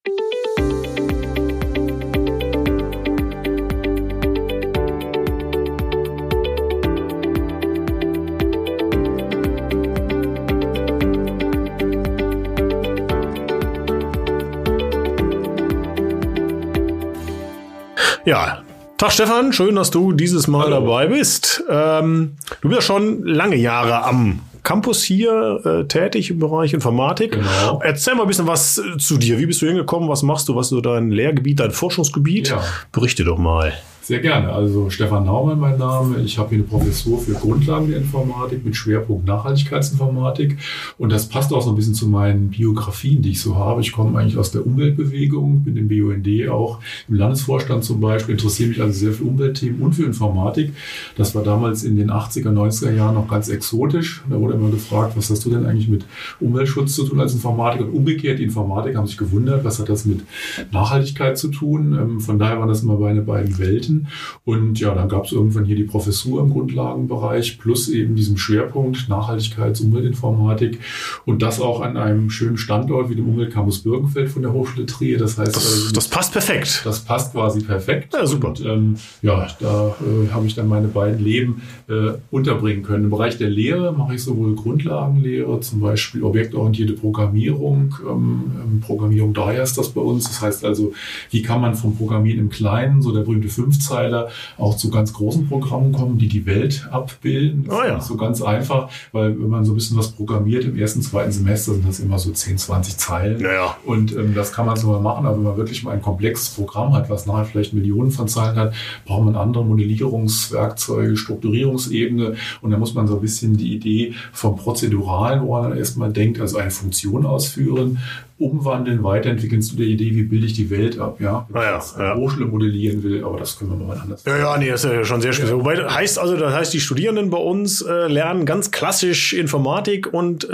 Ja, Tag Stefan, schön, dass du dieses Mal dabei bist. Du bist ja schon lange Jahre am Campus hier tätig im Bereich Informatik. Genau. Erzähl mal ein bisschen was zu dir. Wie bist du hingekommen? Was machst du? Was ist so dein Lehrgebiet, dein Forschungsgebiet? Ja. Berichte doch mal. Sehr gerne. Also Stefan Naumann mein Name. Ich habe hier eine Professur für Grundlagen der Informatik mit Schwerpunkt Nachhaltigkeitsinformatik. Und das passt auch so ein bisschen zu meinen Biografien, die ich so habe. Ich komme eigentlich aus der Umweltbewegung, bin im BUND auch im Landesvorstand zum Beispiel, interessiere mich also sehr für Umweltthemen und für Informatik. Das war damals in den 80er, 90er Jahren noch ganz exotisch. Da wurde immer gefragt, was hast du denn eigentlich mit Umweltschutz zu tun als Informatiker? Und umgekehrt, die Informatiker haben sich gewundert, was hat das mit Nachhaltigkeit zu tun? Von daher waren das immer meine beiden Welten. Und ja, dann gab es irgendwann hier die Professur im Grundlagenbereich plus eben diesem Schwerpunkt Nachhaltigkeits- und Umweltinformatik und das auch an einem schönen Standort wie dem Umweltcampus Birkenfeld von der Hochschule Trier. Das heißt, das passt perfekt. Das passt quasi perfekt. Ja, super. Und da habe ich dann meine beiden Leben unterbringen können. Im Bereich der Lehre mache ich sowohl Grundlagenlehre, zum Beispiel objektorientierte Programmierung. Programmierung 3 ist das bei uns. Das heißt also, wie kann man vom Programmieren im Kleinen, so der berühmte Fünfzeiler, auch zu ganz großen Programmen kommen, die die Welt abbilden. Das ist nicht so ganz einfach, weil wenn man so ein bisschen was programmiert im ersten, zweiten Semester, sind das immer so 10, 20 Zeilen. Ja. Und das kann man so mal machen, aber wenn man wirklich mal ein komplexes Programm hat, was nachher vielleicht Millionen von Zeilen hat, braucht man andere Modellierungswerkzeuge, Strukturierungsebene und da muss man so ein bisschen die Idee vom Prozeduralen, wo man dann erstmal denkt, also eine Funktion ausführen, umwandeln, weiterentwickeln zu der Idee, wie bilde ich die Welt ab, ja? Wenn ich eine Hochschule modellieren will, aber das können wir mal anders machen. Ja, nee, das ist ja schon sehr speziell. Wobei, das heißt, die Studierenden bei uns lernen ganz klassisch Informatik und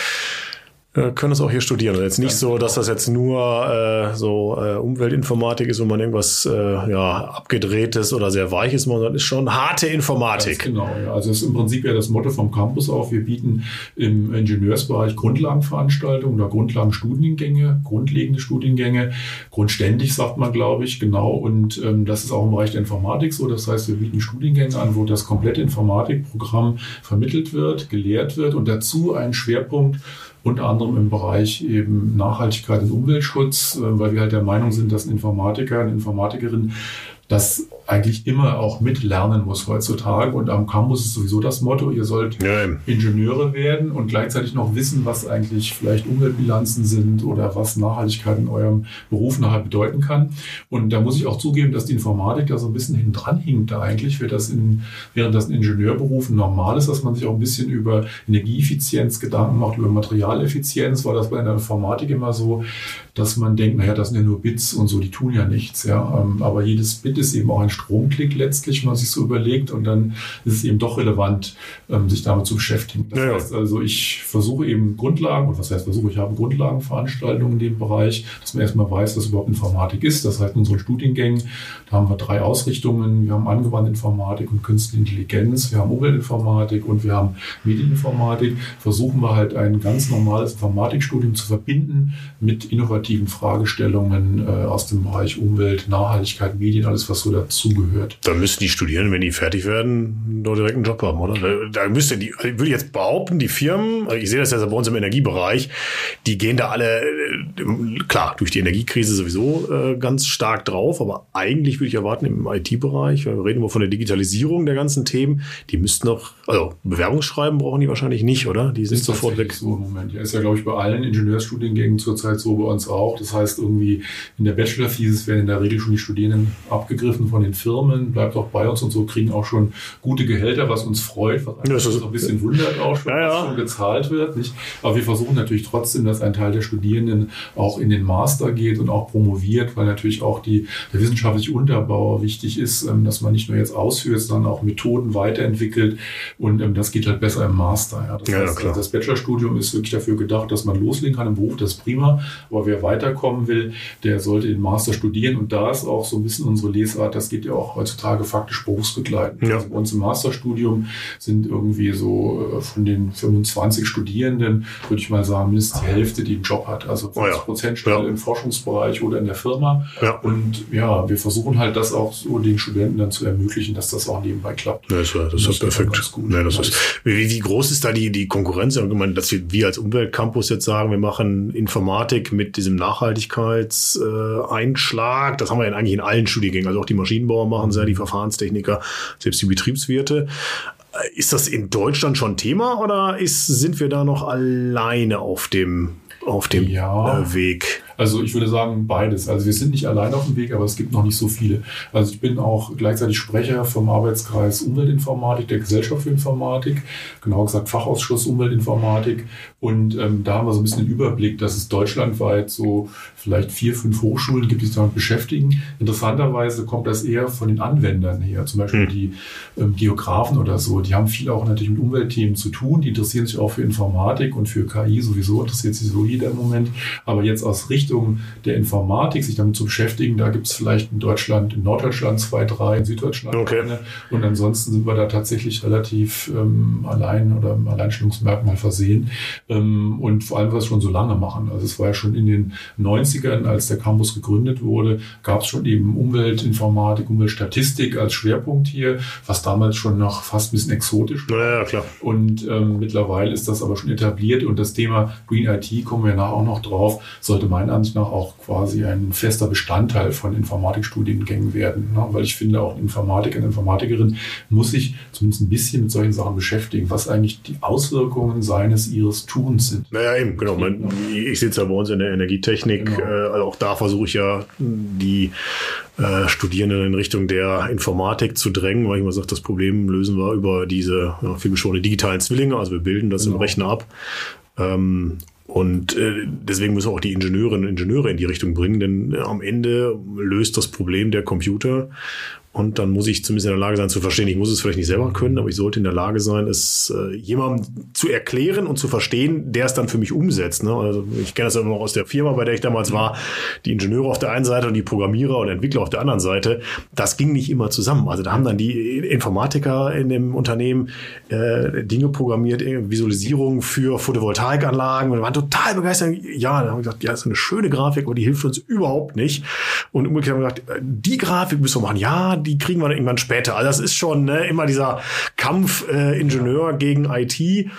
können es auch hier studieren. Also jetzt nicht so, dass das jetzt nur Umweltinformatik ist, wo man irgendwas abgedrehtes oder sehr weiches macht, sondern ist schon harte Informatik. Ganz genau, ja. Also das ist im Prinzip ja das Motto vom Campus auch. Wir bieten im Ingenieursbereich Grundlagenveranstaltungen oder Grundlagenstudiengänge, grundlegende Studiengänge. Grundständig sagt man, glaube ich, genau. Und das ist auch im Bereich der Informatik so. Das heißt, wir bieten Studiengänge an, wo das komplette Informatikprogramm vermittelt wird, gelehrt wird und dazu einen Schwerpunkt unter anderem im Bereich eben Nachhaltigkeit und Umweltschutz, weil wir halt der Meinung sind, dass ein Informatiker, eine Informatikerin das eigentlich immer auch mitlernen muss heutzutage. Und am Campus ist sowieso das Motto, ihr sollt Ingenieure werden und gleichzeitig noch wissen, was eigentlich vielleicht Umweltbilanzen sind oder was Nachhaltigkeit in eurem Beruf nachher bedeuten kann. Und da muss ich auch zugeben, dass die Informatik da so ein bisschen hinten dran hinkt da eigentlich, während das ein Ingenieurberuf normal ist, dass man sich auch ein bisschen über Energieeffizienz Gedanken macht, über Materialeffizienz, war das bei der Informatik immer so, dass man denkt, naja, das sind ja nur Bits und so, die tun ja nichts. Ja. Aber jedes Bit ist eben auch ein Stromklick letztlich, wenn man sich so überlegt. Und dann ist es eben doch relevant, sich damit zu beschäftigen. Das heißt also, ich versuche eben Grundlagen, und was heißt versuche, ich habe Grundlagenveranstaltungen in dem Bereich, dass man erstmal weiß, was überhaupt Informatik ist. Das heißt, in unseren Studiengängen, da haben wir 3 Ausrichtungen. Wir haben angewandte Informatik und Künstliche Intelligenz, wir haben Umweltinformatik und wir haben Medieninformatik. Versuchen wir halt ein ganz normales Informatikstudium zu verbinden mit innovativen Fragestellungen aus dem Bereich Umwelt, Nachhaltigkeit, Medien, alles, was so dazugehört. Da müssten die Studierenden, wenn die fertig werden, doch direkt einen Job haben, oder? Da müsste ich würde jetzt behaupten, die Firmen, ich sehe das ja bei uns im Energiebereich, die gehen da alle, klar, durch die Energiekrise sowieso ganz stark drauf, aber eigentlich würde ich erwarten, im IT-Bereich, wir reden immer von der Digitalisierung der ganzen Themen, die müssten noch, also Bewerbungsschreiben brauchen die wahrscheinlich nicht, oder? Die sind sofort weg. So im Moment. Ja, ist ja, glaube ich, bei allen Ingenieursstudiengängen zurzeit so, bei uns auch. Das heißt, irgendwie in der Bachelor-Thesis werden in der Regel schon die Studierenden abgegriffen von den Firmen, bleibt auch bei uns und so, kriegen auch schon gute Gehälter, was uns freut, was uns so ein bisschen wundert auch schon, was schon gezahlt wird. Nicht? Aber wir versuchen natürlich trotzdem, dass ein Teil der Studierenden auch in den Master geht und auch promoviert, weil natürlich auch der wissenschaftliche Unterbau wichtig ist, dass man nicht nur jetzt ausführt, sondern auch Methoden weiterentwickelt und das geht halt besser im Master. Ja. Das heißt, das Bachelorstudium ist wirklich dafür gedacht, dass man loslegen kann im Beruf, das ist prima, aber wer weiterkommen will, der sollte den Master studieren und da ist auch so ein bisschen unsere Lesart, das geht geht ja auch heutzutage faktisch berufsbegleitend. Ja. Also bei uns im Masterstudium sind irgendwie so von den 25 Studierenden, würde ich mal sagen, mindestens die Hälfte, die einen Job hat. Also 50% Stelle im Forschungsbereich oder in der Firma. Ja. Und ja, wir versuchen halt das auch so den Studenten dann zu ermöglichen, dass das auch nebenbei klappt. Ja, das ist perfekt. Ja, wie groß ist da die Konkurrenz? Ich meine, dass wir als Umweltcampus jetzt sagen, wir machen Informatik mit diesem Nachhaltigkeitseinschlag. Das haben wir ja eigentlich in allen Studiengängen. Also auch die Maschinenbauer machen es ja, die Verfahrenstechniker, selbst die Betriebswirte. Ist das in Deutschland schon Thema oder sind wir da noch alleine auf dem Weg? Also ich würde sagen beides. Also wir sind nicht allein auf dem Weg, aber es gibt noch nicht so viele. Also ich bin auch gleichzeitig Sprecher vom Arbeitskreis Umweltinformatik der Gesellschaft für Informatik, genau gesagt Fachausschuss Umweltinformatik. Und da haben wir so ein bisschen den Überblick, dass es deutschlandweit so vielleicht 4, 5 Hochschulen gibt, die sich damit beschäftigen. Interessanterweise kommt das eher von den Anwendern her. Zum Beispiel die Geografen oder so. Die haben viel auch natürlich mit Umweltthemen zu tun. Die interessieren sich auch für Informatik und für KI sowieso, interessiert sich so jeder im Moment. Aber jetzt aus Richtung der Informatik, sich damit zu beschäftigen, da gibt es vielleicht in Deutschland, in Norddeutschland 2, 3, in Süddeutschland eine. Und ansonsten sind wir da tatsächlich relativ allein oder im Alleinstellungsmerkmal versehen. Und vor allem, was wir schon so lange machen. Also es war ja schon in den 90ern, als der Campus gegründet wurde, gab es schon eben Umweltinformatik, Umweltstatistik als Schwerpunkt hier, was damals schon noch fast ein bisschen exotisch war. Ja, klar. Und mittlerweile ist das aber schon etabliert und das Thema Green IT, kommen wir nachher auch noch drauf, sollte meiner Ansicht nach auch quasi ein fester Bestandteil von Informatikstudiengängen werden. Ne? Weil ich finde, auch ein Informatiker, eine Informatikerin muss sich zumindest ein bisschen mit solchen Sachen beschäftigen, was eigentlich die Auswirkungen ihres Tuns sind. Naja, eben, genau. Ich sitze ja bei uns in der Energietechnik. Genau. Also auch da versuche ich ja, die Studierenden in Richtung der Informatik zu drängen, weil ich immer sage, das Problem lösen wir über diese vielbeschworene digitalen Zwillinge. Also wir bilden das im Rechner ab. Und deswegen müssen wir auch die Ingenieurinnen und Ingenieure in die Richtung bringen, denn am Ende löst das Problem der Computer. Und dann muss ich zumindest in der Lage sein zu verstehen, ich muss es vielleicht nicht selber können, aber ich sollte in der Lage sein, es jemandem zu erklären und zu verstehen, der es dann für mich umsetzt. Ne? Also ich kenne das immer noch aus der Firma, bei der ich damals war, die Ingenieure auf der einen Seite und die Programmierer und Entwickler auf der anderen Seite. Das ging nicht immer zusammen. Also da haben dann die Informatiker in dem Unternehmen Dinge programmiert, Visualisierungen für Photovoltaikanlagen und waren total begeistert. Ja, dann haben wir gesagt, ja, das ist eine schöne Grafik, aber die hilft uns überhaupt nicht. Und umgekehrt haben wir gesagt, die Grafik müssen wir machen. Ja, die kriegen wir dann irgendwann später. Also das ist schon immer dieser Kampf Ingenieur gegen IT.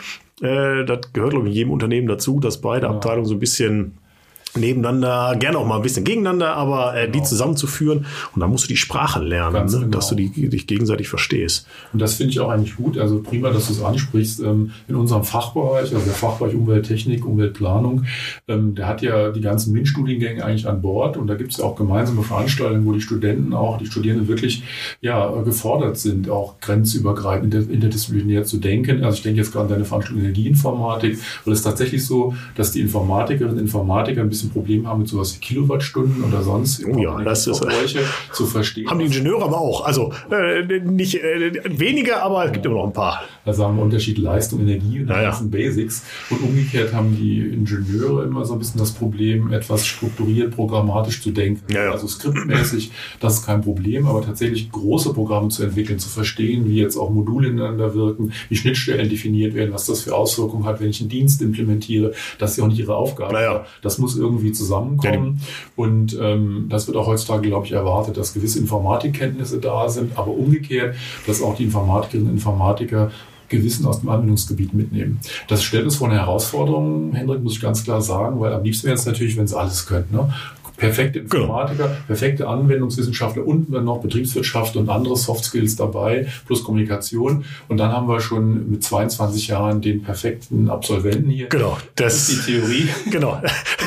Das gehört, glaube ich, in jedem Unternehmen dazu, dass beide Abteilungen so ein bisschen nebeneinander, gerne auch mal ein bisschen gegeneinander, aber die zusammenzuführen. Und dann musst du die Sprache lernen, dass du dich gegenseitig verstehst. Und das finde ich auch eigentlich gut. Also prima, dass du es ansprichst. In unserem Fachbereich, also der Fachbereich Umwelttechnik, Umweltplanung, der hat ja die ganzen MINT-Studiengänge eigentlich an Bord. Und da gibt es auch gemeinsame Veranstaltungen, wo die Studierenden wirklich gefordert sind, auch grenzübergreifend, interdisziplinär zu denken. Also ich denke jetzt gerade an deine Veranstaltung Energieinformatik, weil es tatsächlich so, dass die Informatikerinnen und Informatiker ein bisschen Problem haben mit sowas wie Kilowattstunden oder sonst. Das ist zu verstehen. Haben die Ingenieure aber auch. Also nicht weniger, aber es gibt immer noch ein paar. Also haben wir Unterschied Leistung, Energie und die ganzen Basics. Und umgekehrt haben die Ingenieure immer so ein bisschen das Problem, etwas strukturiert, programmatisch zu denken. Also skriptmäßig, das ist kein Problem, aber tatsächlich große Programme zu entwickeln, zu verstehen, wie jetzt auch Module ineinander wirken, wie Schnittstellen definiert werden, was das für Auswirkungen hat, wenn ich einen Dienst implementiere, das ist ja auch nicht ihre Aufgabe. Das muss irgendwie zusammenkommen. Und das wird auch heutzutage, glaube ich, erwartet, dass gewisse Informatikkenntnisse da sind, aber umgekehrt, dass auch die Informatikerinnen und Informatiker Gewissen aus dem Anwendungsgebiet mitnehmen. Das stellt uns vor eine Herausforderung, Hendrik, muss ich ganz klar sagen, weil am liebsten wäre es natürlich, wenn es alles könnte. Ne? Perfekte Informatiker, perfekte Anwendungswissenschaftler und dann noch Betriebswirtschaft und andere Soft Skills dabei, plus Kommunikation. Und dann haben wir schon mit 22 Jahren den perfekten Absolventen hier. Genau. Das ist die Theorie. Genau.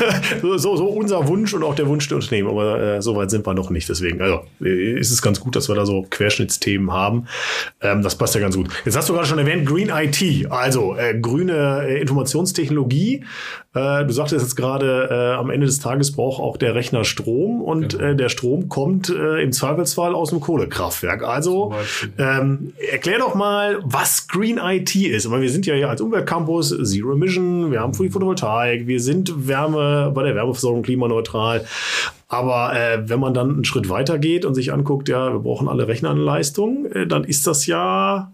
so unser Wunsch und auch der Wunsch der Unternehmen. Aber so weit sind wir noch nicht. Deswegen ist es ganz gut, dass wir da so Querschnittsthemen haben. Das passt ja ganz gut. Jetzt hast du gerade schon erwähnt, Green IT, also grüne Informationstechnologie. Du sagtest jetzt gerade, am Ende des Tages braucht auch der Rechner Strom und der Strom kommt im Zweifelsfall aus einem Kohlekraftwerk. Also erklär doch mal, was Green IT ist. Wir sind ja hier als Umweltcampus Zero Emission, wir haben Photovoltaik, wir sind bei der Wärmeversorgung klimaneutral. Aber wenn man dann einen Schritt weiter geht und sich anguckt, ja, wir brauchen alle Rechenleistung, dann ist das ja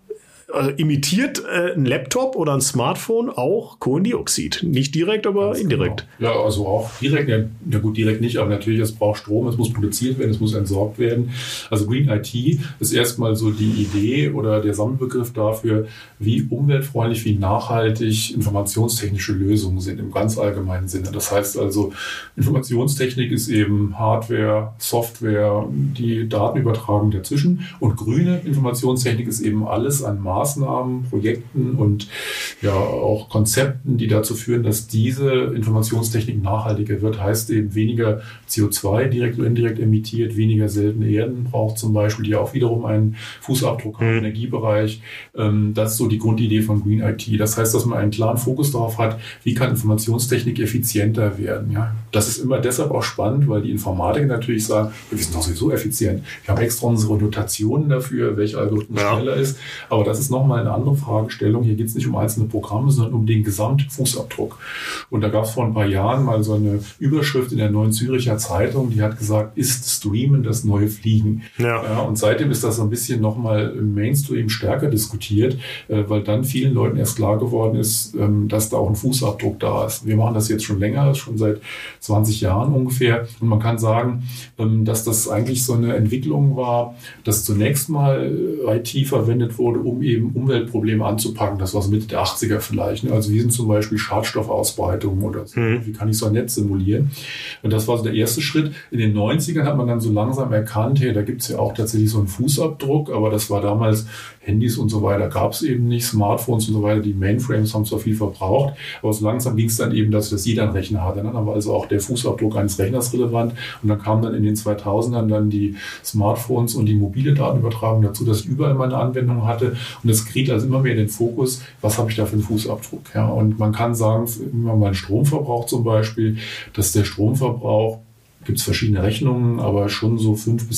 imitiert ein Laptop oder ein Smartphone auch Kohlendioxid. Nicht direkt, aber ganz indirekt. Genau. Ja, also auch direkt, ja gut, direkt nicht, aber natürlich, es braucht Strom, es muss produziert werden, es muss entsorgt werden. Also Green IT ist erstmal so die Idee oder der Sammelbegriff dafür, wie umweltfreundlich, wie nachhaltig informationstechnische Lösungen sind im ganz allgemeinen Sinne. Das heißt also, Informationstechnik ist eben Hardware, Software, die Datenübertragung dazwischen, und grüne Informationstechnik ist eben alles an Maßnahmen, Projekten und ja auch Konzepten, die dazu führen, dass diese Informationstechnik nachhaltiger wird. Heißt eben weniger CO2 direkt oder indirekt emittiert, weniger seltene Erden braucht zum Beispiel, die auch wiederum einen Fußabdruck haben im Energiebereich. Das ist so die Grundidee von Green IT. Das heißt, dass man einen klaren Fokus darauf hat, wie kann Informationstechnik effizienter werden. Ja, das ist immer deshalb auch spannend, weil die Informatiker natürlich sagen, wir sind doch sowieso effizient. Wir haben extra unsere Notationen dafür, welcher Algorithmus schneller ist. Aber das ist nochmal eine andere Fragestellung. Hier geht es nicht um einzelne Programme, sondern um den Gesamtfußabdruck. Und da gab es vor ein paar Jahren mal so eine Überschrift in der Neuen Züricher Zeitung, die hat gesagt, ist Streamen das neue Fliegen? Ja, und seitdem ist das so ein bisschen nochmal im Mainstream stärker diskutiert, weil dann vielen Leuten erst klar geworden ist, dass da auch ein Fußabdruck da ist. Wir machen das jetzt schon länger, schon seit 20 Jahren ungefähr. Und man kann sagen, dass das eigentlich so eine Entwicklung war, dass zunächst mal IT verwendet wurde, um eben Umweltprobleme anzupacken. Das war so Mitte der 80er vielleicht. Also wie sind zum Beispiel Schadstoffausbreitungen oder so. Wie kann ich so ein Netz simulieren? Und das war so der erste Schritt. In den 90ern hat man dann so langsam erkannt, hey, da gibt es ja auch tatsächlich so einen Fußabdruck, aber das war damals Handys und so weiter gab es eben nicht, Smartphones und so weiter, die Mainframes haben zwar viel verbraucht, aber so langsam ging es dann eben, dass jeder einen Rechner hatte. Dann war also auch der Fußabdruck eines Rechners relevant und dann kamen dann in den 2000ern dann die Smartphones und die mobile Datenübertragung dazu, dass ich überall meine Anwendung hatte und es geriet also immer mehr in den Fokus, was habe ich da für einen Fußabdruck. Ja, und man kann sagen, wenn man mal einen Stromverbrauch zum Beispiel, dass der Stromverbrauch, gibt es verschiedene Rechnungen, aber schon so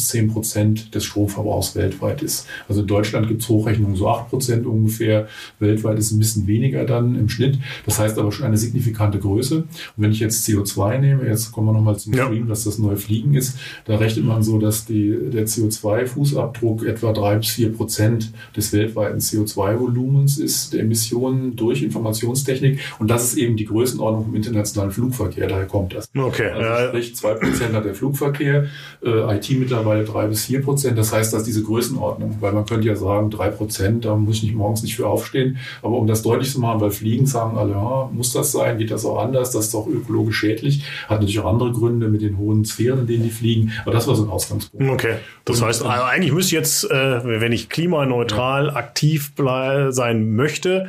5-10% des Stromverbrauchs weltweit ist. Also in Deutschland gibt es Hochrechnungen so 8% ungefähr. Weltweit ist ein bisschen weniger dann im Schnitt. Das heißt aber schon eine signifikante Größe. Und wenn ich jetzt CO2 nehme, jetzt kommen wir nochmal zum Stream, dass das neue Fliegen ist, da rechnet man so, dass der CO2-Fußabdruck etwa 3-4% des weltweiten CO2-Volumens ist, der Emissionen durch Informationstechnik. Und das ist eben die Größenordnung vom internationalen Flugverkehr. Daher kommt das. Okay. Also sprich 2% hat der Flugverkehr, IT mittlerweile 3-4%. Das heißt, dass diese Größenordnung, weil man könnte ja sagen, 3%, da muss ich nicht morgens nicht für aufstehen. Aber um das deutlich zu machen, weil Fliegen sagen alle, ja, muss das sein, geht das auch anders, das ist doch ökologisch schädlich. Hat natürlich auch andere Gründe mit den hohen Sphären, in denen die fliegen. Aber das war so ein Ausgangspunkt. Okay. Das heißt, also eigentlich müsste jetzt, wenn ich klimaneutral aktiv sein möchte,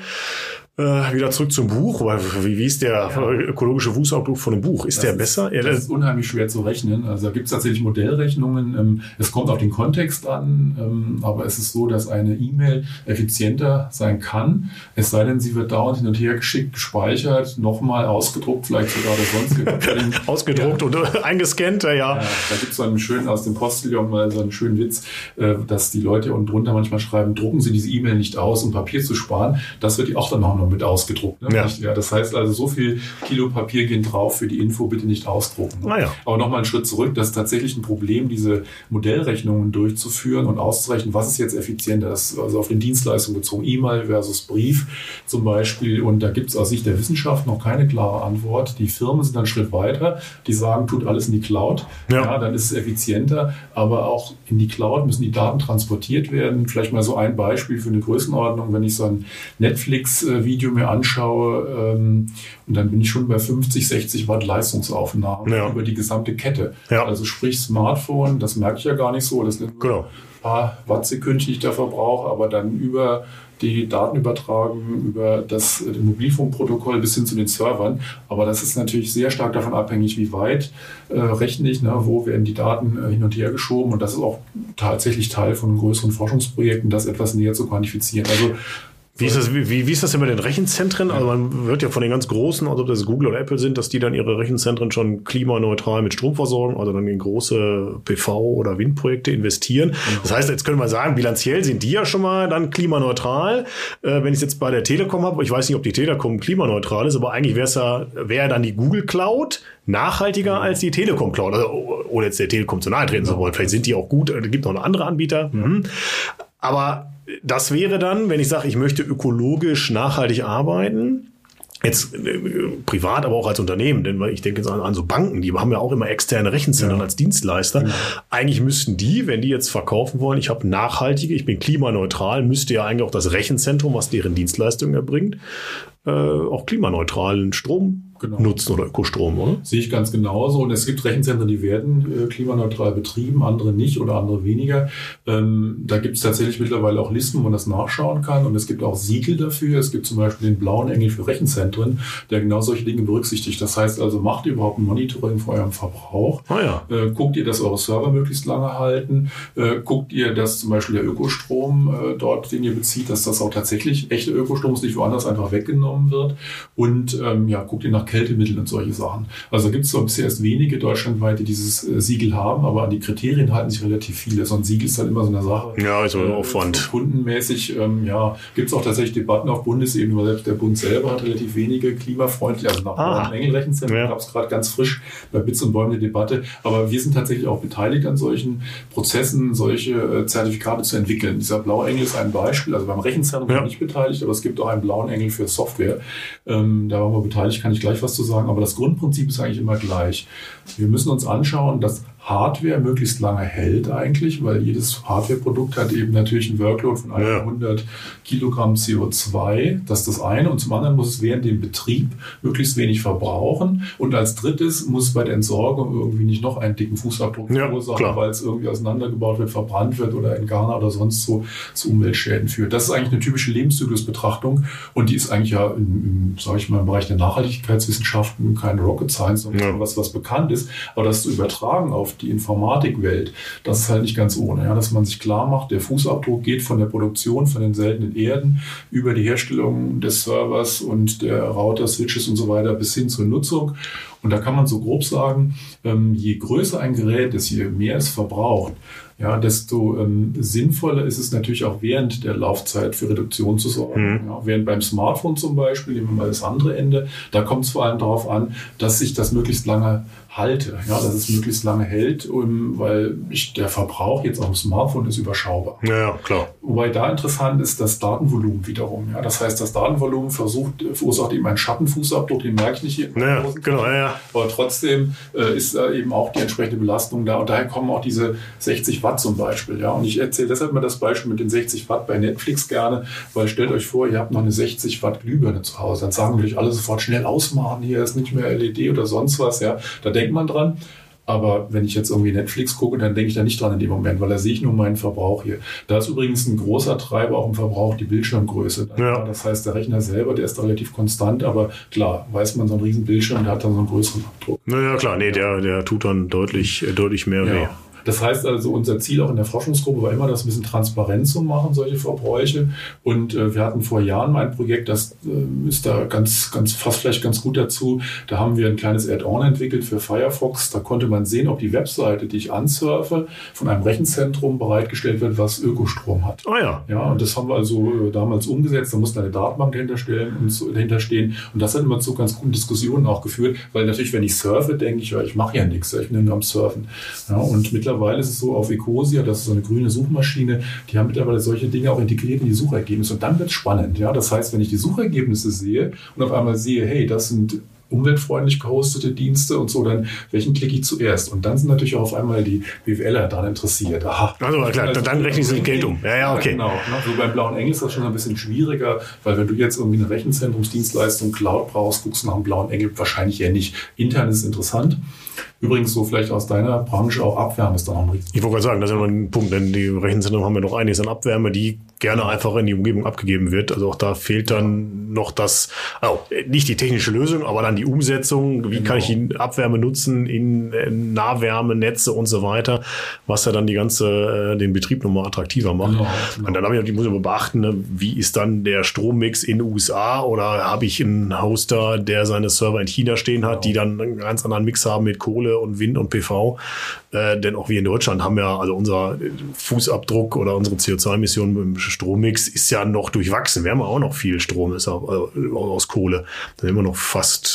wieder zurück zum Buch. Wie ist der ökologische Fußabdruck von einem Buch? Ist der besser? Das ist unheimlich schwer zu rechnen. Also da gibt es tatsächlich Modellrechnungen. Es kommt auf den Kontext an, aber es ist so, dass eine E-Mail effizienter sein kann. Es sei denn, sie wird dauernd hin und her geschickt, gespeichert, nochmal ausgedruckt, vielleicht sogar oder sonst. Ausgedruckt und eingescannt, ja. Da gibt es so einen schönen, aus dem Postillon mal so einen schönen Witz, dass die Leute unten drunter manchmal schreiben, drucken Sie diese E-Mail nicht aus, um Papier zu sparen. Das wird auch dann auch noch mit ausgedruckt. Ne? Ja, das heißt also, so viel Kilo Papier gehen drauf für die Info, bitte nicht ausdrucken. Ne? Aber nochmal einen Schritt zurück, das ist tatsächlich ein Problem, diese Modellrechnungen durchzuführen und auszurechnen, was ist jetzt effizienter. Das ist also auf den Dienstleistungen bezogen, E-Mail versus Brief zum Beispiel. Und da gibt es aus Sicht der Wissenschaft noch keine klare Antwort. Die Firmen sind einen Schritt weiter, die sagen, tut alles in die Cloud. Ja, dann ist es effizienter, aber auch in die Cloud müssen die Daten transportiert werden. Vielleicht mal so ein Beispiel für eine Größenordnung, wenn ich so ein Netflix-Video mir anschaue, und dann bin ich schon bei 50, 60 Watt Leistungsaufnahme über die gesamte Kette. Ja. Also sprich Smartphone, das merke ich ja gar nicht so, das sind nur ein paar Wattsekunden, die ich da verbrauche, aber dann über die Daten übertragen, über das Mobilfunkprotokoll bis hin zu den Servern. Aber das ist natürlich sehr stark davon abhängig, wie weit rechne ich, wo werden die Daten hin und her geschoben. Und das ist auch tatsächlich Teil von größeren Forschungsprojekten, das etwas näher zu quantifizieren. Also Wie ist das denn mit den Rechenzentren? Also man wird ja von den ganz Großen, also ob das Google oder Apple sind, dass die dann ihre Rechenzentren schon klimaneutral mit Strom versorgen, also dann in große PV- oder Windprojekte investieren. Das heißt, jetzt können wir sagen, bilanziell sind die ja schon mal dann klimaneutral. Wenn ich es jetzt bei der Telekom habe, ich weiß nicht, ob die Telekom klimaneutral ist, aber eigentlich wäre dann die Google Cloud nachhaltiger als die Telekom Cloud. Also, ohne jetzt der Telekom zu nahe treten zu wollen. Vielleicht sind die auch gut, es gibt noch andere Anbieter. Aber das wäre dann, wenn ich sage, ich möchte ökologisch nachhaltig arbeiten, jetzt privat, aber auch als Unternehmen, denn ich denke jetzt an so Banken, die haben ja auch immer externe Rechenzentren als Dienstleister. Eigentlich müssten die, wenn die jetzt verkaufen wollen, ich habe nachhaltige, ich bin klimaneutral, müsste ja eigentlich auch das Rechenzentrum, was deren Dienstleistungen erbringt, auch klimaneutralen Strom nutzen oder Ökostrom, oder? Sehe ich ganz genauso. Und es gibt Rechenzentren, die werden klimaneutral betrieben, andere nicht oder andere weniger. Da gibt es tatsächlich mittlerweile auch Listen, wo man das nachschauen kann. Und es gibt auch Siegel dafür. Es gibt zum Beispiel den blauen Engel für Rechenzentren, der genau solche Dinge berücksichtigt. Das heißt also, macht ihr überhaupt ein Monitoring von eurem Verbrauch? Guckt ihr, dass eure Server möglichst lange halten? Guckt ihr, dass zum Beispiel der Ökostrom dort, den ihr bezieht, dass das auch tatsächlich echter Ökostrom ist, nicht woanders einfach weggenommen wird? Und guckt ihr nach Kältemittel und solche Sachen. Also gibt es zwar bisher erst wenige deutschlandweit, die dieses Siegel haben, aber an die Kriterien halten sich relativ viele. So ein Siegel ist halt immer so eine Sache. Ja, ist ein Aufwand. Kundenmäßig, gibt es auch tatsächlich Debatten auf Bundesebene, weil selbst der Bund selber hat relativ wenige klimafreundliche, also nach Engelrechenzentren gab es gerade ganz frisch bei Bits und Bäumen eine Debatte, aber wir sind tatsächlich auch beteiligt an solchen Prozessen, solche Zertifikate zu entwickeln. Dieser blaue Engel ist ein Beispiel, also beim Rechenzentrum bin ich nicht beteiligt, aber es gibt auch einen blauen Engel für Software. Da waren wir beteiligt, kann ich gleich was zu sagen, aber das Grundprinzip ist eigentlich immer gleich. Wir müssen uns anschauen, dass Hardware möglichst lange hält eigentlich, weil jedes Hardware-Produkt hat eben natürlich einen Workload von 100 Kilogramm CO2. Das ist das eine. Und zum anderen muss es während dem Betrieb möglichst wenig verbrauchen. Und als drittes muss es bei der Entsorgung irgendwie nicht noch einen dicken Fußabdruck verursachen, weil es irgendwie auseinandergebaut wird, verbrannt wird oder in Ghana oder sonst so zu Umweltschäden führt. Das ist eigentlich eine typische Lebenszyklusbetrachtung und die ist eigentlich ja im Bereich der Nachhaltigkeitswissenschaften keine Rocket Science, sondern was bekannt ist. Aber das zu übertragen auf die Informatikwelt, das ist halt nicht ganz ohne. Ja, dass man sich klar macht, der Fußabdruck geht von der Produktion von den seltenen Erden über die Herstellung des Servers und der Router, Switches und so weiter bis hin zur Nutzung. Und da kann man so grob sagen, je größer ein Gerät ist, je mehr es verbraucht, desto sinnvoller ist es natürlich auch während der Laufzeit für Reduktion zu sorgen. Ja, während beim Smartphone zum Beispiel, nehmen wir mal das andere Ende, da kommt es vor allem darauf an, dass ich das möglichst lange halte, dass es möglichst lange hält, weil der Verbrauch jetzt auf dem Smartphone ist überschaubar. Ja, klar. Wobei da interessant ist das Datenvolumen wiederum. Ja, das heißt, das Datenvolumen verursacht eben einen Schattenfußabdruck, den merke ich nicht hier. Aber trotzdem ist eben auch die entsprechende Belastung da und daher kommen auch diese 60 Watt zum Beispiel. Ja, und ich erzähle deshalb mal das Beispiel mit den 60 Watt bei Netflix gerne, weil stellt euch vor, ihr habt noch eine 60 Watt Glühbirne zu Hause. Dann sagen natürlich alle sofort schnell ausmachen, hier ist nicht mehr LED oder sonst was. Ja, da denkt man dran. Aber wenn ich jetzt irgendwie Netflix gucke, dann denke ich da nicht dran in dem Moment, weil da sehe ich nur meinen Verbrauch hier. Da ist übrigens ein großer Treiber auch im Verbrauch die Bildschirmgröße. Ja. Das heißt, der Rechner selber, der ist relativ konstant, aber klar, weiß man, so ein riesen Bildschirm, der hat dann so einen größeren Abdruck. Naja, klar, der tut dann deutlich mehr weh. Das heißt also, unser Ziel auch in der Forschungsgruppe war immer, das ein bisschen transparent zu machen, solche Verbräuche. Und wir hatten vor Jahren mal ein Projekt, das ist da fast vielleicht ganz gut dazu. Da haben wir ein kleines Add-on entwickelt für Firefox. Da konnte man sehen, ob die Webseite, die ich ansurfe, von einem Rechenzentrum bereitgestellt wird, was Ökostrom hat. Ja, und das haben wir also damals umgesetzt. Da musste eine Datenbank dahinter stehen. Und das hat immer zu ganz guten Diskussionen auch geführt, weil natürlich, wenn ich surfe, denke ich, ich mache ja nichts. Ich bin nur am Surfen. Ja, und mittlerweile ist es so auf Ecosia, das ist so eine grüne Suchmaschine, die haben mittlerweile solche Dinge auch integriert in die Suchergebnisse. Und dann wird es spannend. Ja? Das heißt, wenn ich die Suchergebnisse sehe und auf einmal sehe, hey, das sind umweltfreundlich gehostete Dienste und so, dann welchen klicke ich zuerst? Und dann sind natürlich auch auf einmal die BWLer daran interessiert. Aha. Also klar, dann rechnen sie Geld um. Ja, okay. Genau. So beim blauen Engel ist das schon ein bisschen schwieriger, weil wenn du jetzt irgendwie eine Rechenzentrumsdienstleistung Cloud brauchst, guckst du nach dem blauen Engel wahrscheinlich eher nicht. Intern ist es interessant. Übrigens so vielleicht aus deiner Branche auch Abwärme ist dann auch ein Riesen. Ich wollte gerade sagen, das ist ja noch ein Punkt, denn die Rechenzentren haben ja noch einiges an Abwärme, die gerne einfach in die Umgebung abgegeben wird. Also auch da fehlt dann noch das, also nicht die technische Lösung, aber dann die Umsetzung. Wie kann ich die Abwärme nutzen in Nahwärmenetze und so weiter, was ja dann den Betrieb nochmal attraktiver macht. Genau. Und dann muss ich aber beachten, ne, wie ist dann der Strommix in den USA, oder habe ich einen Hoster, der seine Server in China stehen hat, die dann einen ganz anderen Mix haben mit Kohle und Wind und PV. Denn auch wir in Deutschland haben ja, also unser Fußabdruck oder unsere CO2-Emissionen im Strommix ist ja noch durchwachsen. Wir haben auch noch viel Strom ist aus Kohle. Dann immer noch fast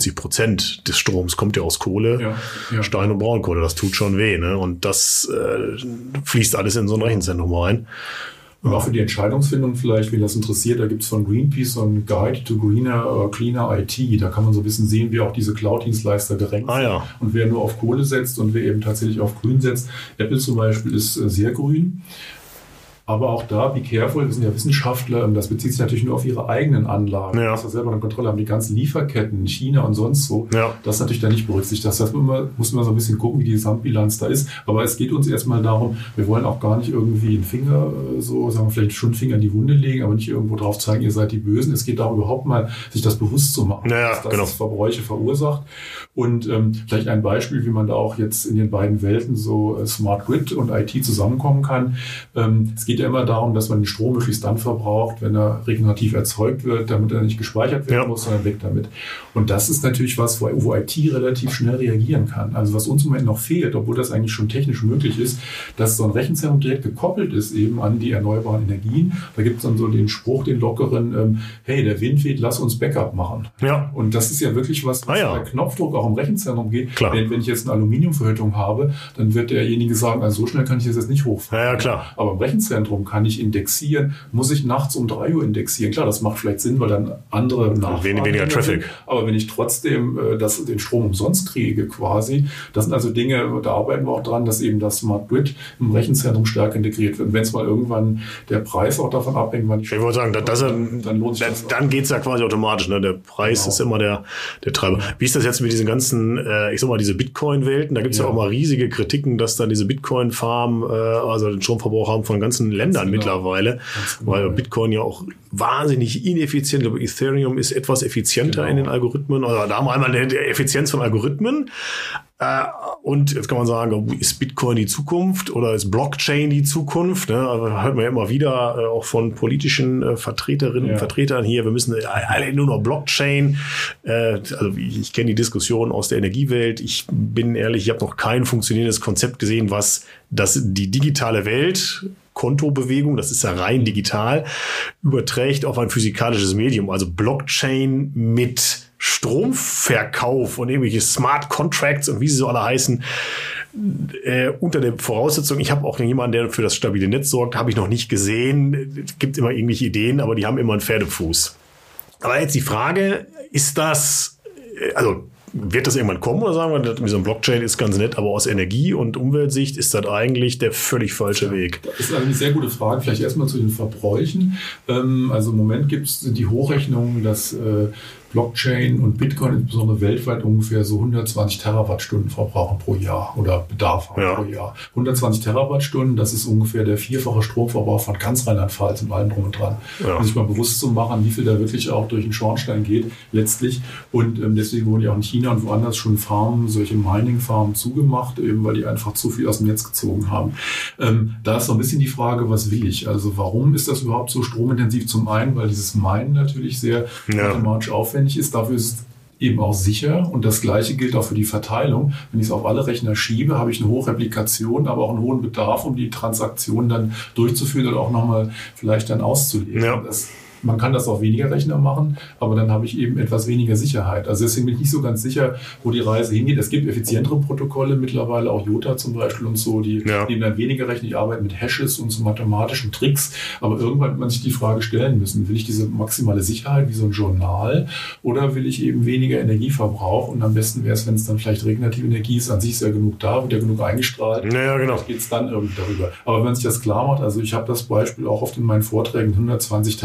40% des Stroms kommt ja aus Kohle, Stein- und Braunkohle. Das tut schon weh, ne? Und das fließt alles in so ein Rechenzentrum rein. Und auch für die Entscheidungsfindung vielleicht, wen das interessiert, da gibt es von Greenpeace so einen Guide to Cleaner IT. Da kann man so ein bisschen sehen, wie auch diese Cloud-Dienstleister gerankt sind. Und wer nur auf Kohle setzt und wer eben tatsächlich auf Grün setzt. Apple zum Beispiel ist sehr grün. Aber auch da, be careful, wir sind ja Wissenschaftler, das bezieht sich natürlich nur auf ihre eigenen Anlagen. Ja. Das ist ja selber eine Kontrolle haben, die ganzen Lieferketten, China und sonst so. Ja. Das ist natürlich da nicht berücksichtigt. Das muss man so ein bisschen gucken, wie die Gesamtbilanz da ist. Aber es geht uns erstmal darum, wir wollen auch gar nicht irgendwie einen Finger, so sagen wir vielleicht schon einen Finger in die Wunde legen, aber nicht irgendwo drauf zeigen, ihr seid die Bösen. Es geht darum, überhaupt mal sich das bewusst zu machen, dass das Verbräuche verursacht. Und vielleicht ein Beispiel, wie man da auch jetzt in den beiden Welten so Smart Grid und IT zusammenkommen kann. Es geht ja immer darum, dass man den Strom möglichst dann verbraucht, wenn er regenerativ erzeugt wird, damit er nicht gespeichert werden muss, sondern weg damit. Und das ist natürlich was, wo IT relativ schnell reagieren kann. Also was uns im Moment noch fehlt, obwohl das eigentlich schon technisch möglich ist, dass so ein Rechenzentrum direkt gekoppelt ist eben an die erneuerbaren Energien. Da gibt es dann so den Spruch, den lockeren, hey, der Wind weht, lass uns Backup machen. Ja. Und das ist ja wirklich was bei Knopfdruck auch im Rechenzentrum geht. Klar. Wenn ich jetzt eine Aluminiumverhüttung habe, dann wird derjenige sagen, also so schnell kann ich das jetzt nicht hochfahren. Ja, klar. Aber im Rechenzentrum kann ich indexieren, muss ich nachts um 3 Uhr indexieren. Klar, das macht vielleicht Sinn, weil dann andere Nachfragen weniger Traffic. Aber wenn ich trotzdem den Strom umsonst kriege quasi, das sind also Dinge, da arbeiten wir auch dran, dass eben das Smart Grid im Rechenzentrum stärker integriert wird. Und wenn es mal irgendwann der Preis auch davon abhängt, wann ich wollte sagen, dann lohnt sich das. Dann geht es ja quasi automatisch. Ne? Der Preis ist immer der Treiber. Wie ist das jetzt mit diesen ganzen, ich sag mal, diese Bitcoin-Welten? Da gibt es ja auch mal riesige Kritiken, dass dann diese Bitcoin-Farmen, also den Stromverbrauch haben von ganzen Ländern mittlerweile, weil Bitcoin ja auch wahnsinnig ineffizient, aber Ethereum ist etwas effizienter in den Algorithmen, oder da haben wir einmal eine Effizienz von Algorithmen. Und jetzt kann man sagen, ist Bitcoin die Zukunft oder ist Blockchain die Zukunft? Ne? Also hört man ja immer wieder auch von politischen Vertreterinnen und Vertretern hier, wir müssen alle nur noch Blockchain. Also ich kenne die Diskussion aus der Energiewelt. Ich bin ehrlich, ich habe noch kein funktionierendes Konzept gesehen, was die digitale Welt, Kontobewegung, das ist ja rein digital, überträgt auf ein physikalisches Medium. Also Blockchain mit Stromverkauf und irgendwelche Smart Contracts und wie sie so alle heißen, unter der Voraussetzung, ich habe auch jemanden, der für das stabile Netz sorgt, habe ich noch nicht gesehen. Es gibt immer irgendwelche Ideen, aber die haben immer einen Pferdefuß. Aber jetzt die Frage, ist das, also wird das irgendwann kommen, oder sagen wir, so ein Blockchain ist ganz nett, aber aus Energie- und Umweltsicht ist das eigentlich der völlig falsche Weg? Das ist eine sehr gute Frage. Vielleicht erstmal zu den Verbräuchen. Also im Moment gibt es die Hochrechnung, dass Blockchain und Bitcoin insbesondere weltweit ungefähr so 120 Terawattstunden verbrauchen pro Jahr oder Bedarf pro Jahr. 120 Terawattstunden, das ist ungefähr der 4-fache Stromverbrauch von ganz Rheinland-Pfalz und allem drum und dran. Um sich mal bewusst zu machen, wie viel da wirklich auch durch den Schornstein geht letztlich. Und deswegen wurden ja auch in China und woanders schon Farmen, solche Mining-Farmen zugemacht, eben weil die einfach zu viel aus dem Netz gezogen haben. Da ist so ein bisschen die Frage, was will ich? Also warum ist das überhaupt so stromintensiv? Zum einen, weil dieses Minen natürlich sehr mathematisch aufwendig ist, dafür ist es eben auch sicher, und das Gleiche gilt auch für die Verteilung. Wenn ich es auf alle Rechner schiebe, habe ich eine hohe Replikation, aber auch einen hohen Bedarf, um die Transaktion dann durchzuführen oder auch nochmal vielleicht dann auszulegen. Ja. Man kann das auf weniger Rechner machen, aber dann habe ich eben etwas weniger Sicherheit. Also deswegen bin ich nicht so ganz sicher, wo die Reise hingeht. Es gibt effizientere Protokolle mittlerweile, auch Jota zum Beispiel und so, die nehmen dann weniger Rechner, die arbeiten mit Hashes und so mathematischen Tricks. Aber irgendwann wird man sich die Frage stellen müssen, will ich diese maximale Sicherheit wie so ein Journal oder will ich eben weniger Energieverbrauch? Und am besten wäre es, wenn es dann vielleicht regenerative Energie ist, an sich ist ja genug da, wird ja genug eingestrahlt. Ja, genau. Geht es dann irgendwie darüber. Aber wenn man sich das klar macht, also ich habe das Beispiel auch oft in meinen Vorträgen, 120 Terawattstunden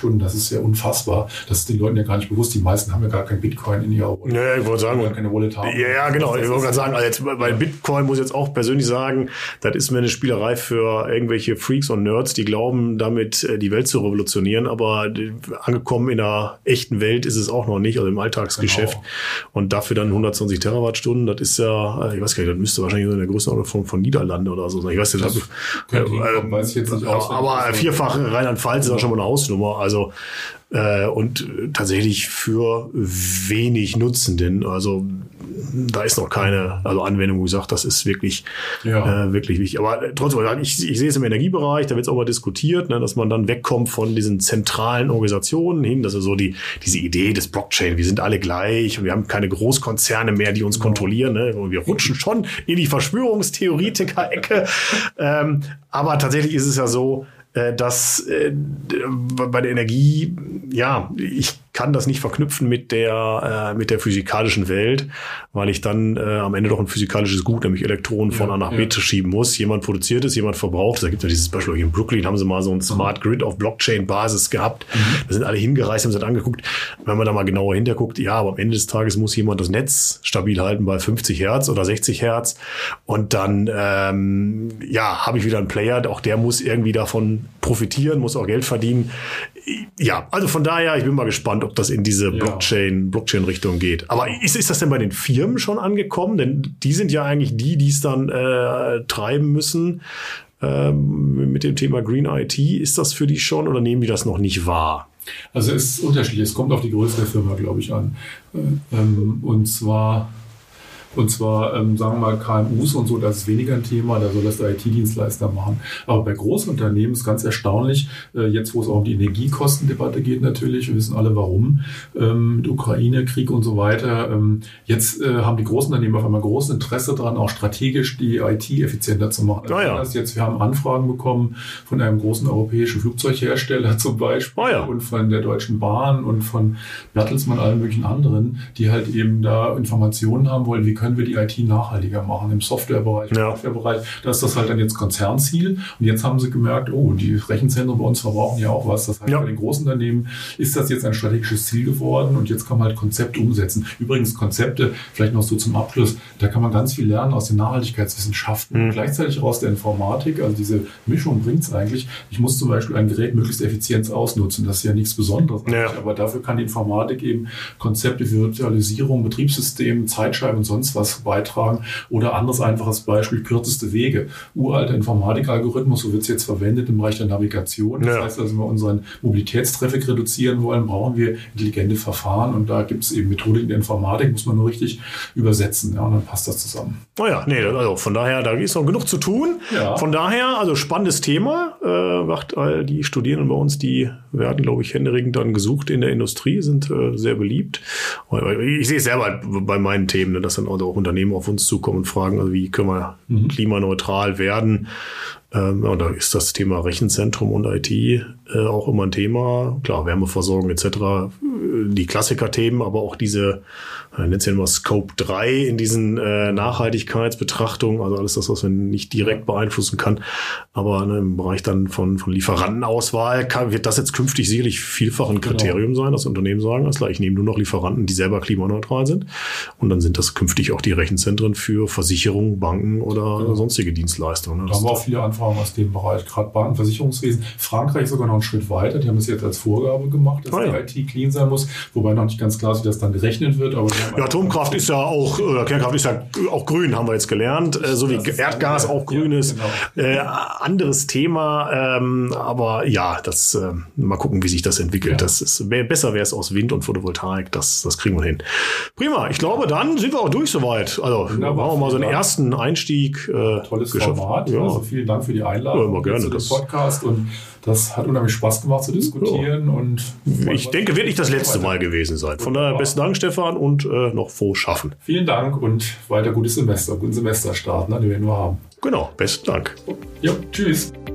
Terawattstunden, das ist ja unfassbar. Das ist den Leuten ja gar nicht bewusst. Die meisten haben ja gar kein Bitcoin in ihrer Wallet. Ja, ich wollte sagen, keine Wallet haben. Ja, genau. Ich wollte gerade sagen, also jetzt bei Bitcoin muss ich jetzt auch persönlich sagen, das ist mir eine Spielerei für irgendwelche Freaks und Nerds, die glauben, damit die Welt zu revolutionieren. Aber angekommen in der echten Welt ist es auch noch nicht, also im Alltagsgeschäft. Genau. Und dafür dann 120 Terawattstunden, das ist ja, ich weiß gar nicht, das müsste wahrscheinlich so in der Größenordnung von Niederlande oder so sein. Ich weiß nicht, weiß ich jetzt nicht aus. Aber vierfach Rheinland-Pfalz ist auch schon mal eine Hausnummer. Also und tatsächlich für wenig Nutzenden. Also da ist noch keine Anwendung, wo ich sage, das ist wirklich, wirklich wichtig. Aber trotzdem, ich sehe es im Energiebereich, da wird es auch mal diskutiert, ne, dass man dann wegkommt von diesen zentralen Organisationen hin, dass so diese Idee des Blockchain, wir sind alle gleich und wir haben keine Großkonzerne mehr, die uns kontrollieren. Ne? Und wir rutschen schon in die Verschwörungstheoretiker-Ecke. Aber tatsächlich ist es ja so, dass bei der Energie, ich kann das nicht verknüpfen mit der physikalischen Welt, weil ich dann am Ende doch ein physikalisches Gut, nämlich Elektronen von A nach B schieben muss. Jemand produziert es, jemand verbraucht es. Da gibt es ja dieses Beispiel, in Brooklyn haben sie mal so ein Smart Grid auf Blockchain-Basis gehabt. Da sind alle hingereist, haben sich das angeguckt. Wenn man da mal genauer hinterguckt, aber am Ende des Tages muss jemand das Netz stabil halten bei 50 Hertz oder 60 Hertz. Und dann, habe ich wieder einen Player, auch der muss irgendwie davon profitieren, muss auch Geld verdienen. Ja, also von daher, ich bin mal gespannt, ob das in diese Blockchain-Richtung geht. Aber ist das denn bei den Firmen schon angekommen? Denn die sind ja eigentlich die es dann treiben müssen mit dem Thema Green IT. Ist das für die schon oder nehmen die das noch nicht wahr? Also es ist unterschiedlich. Es kommt auf die Größe der Firma, glaube ich, an. Und zwar, sagen wir mal, KMUs und so, das ist weniger ein Thema, da soll das der IT-Dienstleister machen. Aber bei Großunternehmen ist ganz erstaunlich, jetzt wo es auch um die Energiekostendebatte geht natürlich, wir wissen alle warum, mit Ukraine-Krieg und so weiter, jetzt haben die Großunternehmen auf einmal großes Interesse daran, auch strategisch die IT effizienter zu machen. Wir haben Anfragen bekommen von einem großen europäischen Flugzeughersteller zum Beispiel und von der Deutschen Bahn und von Bertelsmann, allen möglichen anderen, die halt eben da Informationen haben wollen, wie können wir die IT nachhaltiger machen im Softwarebereich, im Hardwarebereich. Da ist das halt dann jetzt Konzernziel. Und jetzt haben sie gemerkt, die Rechenzentren bei uns verbrauchen ja auch was. Das heißt, bei den großen Unternehmen ist das jetzt ein strategisches Ziel geworden und jetzt kann man halt Konzepte umsetzen. Übrigens Konzepte, vielleicht noch so zum Abschluss, da kann man ganz viel lernen aus den Nachhaltigkeitswissenschaften, gleichzeitig auch aus der Informatik. Also diese Mischung bringt es eigentlich. Ich muss zum Beispiel ein Gerät möglichst effizient ausnutzen. Das ist ja nichts Besonderes. Aber dafür kann die Informatik eben Konzepte für Virtualisierung, Betriebssystem, Zeitscheiben und sonst was beitragen. Oder anderes einfaches Beispiel, kürzeste Wege. Uralter Informatikalgorithmus, so wird es jetzt verwendet im Bereich der Navigation. Das heißt also, wenn wir unseren Mobilitätstraffic reduzieren wollen, brauchen wir intelligente Verfahren und da gibt es eben Methodik der Informatik, muss man nur richtig übersetzen. Und dann passt das zusammen. Also von daher, da ist noch genug zu tun. Von daher, also spannendes Thema. Die Studierenden bei uns, die werden, glaube ich, händeringend dann gesucht in der Industrie, sind sehr beliebt. Ich sehe es selber bei meinen Themen, dass dann auch Unternehmen auf uns zukommen und fragen, also wie können wir klimaneutral werden. Und da ist das Thema Rechenzentrum und IT auch immer ein Thema. Klar, Wärmeversorgung etc., die Klassiker-Themen, aber auch diese, nennt es ja immer Scope 3 in diesen Nachhaltigkeitsbetrachtungen, also alles das, was man nicht direkt beeinflussen kann. Aber im Bereich dann von Lieferantenauswahl wird das jetzt künftig sicherlich vielfach ein Kriterium sein, dass Unternehmen sagen, alles klar, ich nehme nur noch Lieferanten, die selber klimaneutral sind. Und dann sind das künftig auch die Rechenzentren für Versicherungen, Banken oder sonstige Dienstleistungen. Da haben wir auch viele Anfragen aus dem Bereich, gerade Banken, Versicherungswesen. Frankreich sogar noch einen Schritt weiter. Die haben es jetzt als Vorgabe gemacht, dass die IT clean sein muss. Wobei noch nicht ganz klar ist, wie das dann gerechnet wird. Aber Atomkraft ist ja auch, Kernkraft ist ja auch grün, haben wir jetzt gelernt. So wie Erdgas auch grün ist. Anderes Thema. Aber das mal gucken, wie sich das entwickelt. Das ist besser wäre es aus Wind und Photovoltaik. Das kriegen wir hin. Prima. Ich glaube, dann sind wir auch durch soweit. Also machen wir mal so einen ersten Einstieg. Tolles Format. Also vielen Dank für die Einladung. Immer gerne. Zu dem Podcast und das hat unheimlich Spaß gemacht zu diskutieren. Und ich denke, wird nicht das letzte Mal gewesen sein. Von daher besten Dank, Stefan, und noch frohes Schaffen. Vielen Dank und weiter gutes Semester, guten Semesterstart, den wir nur haben. Genau, besten Dank. Ja, tschüss.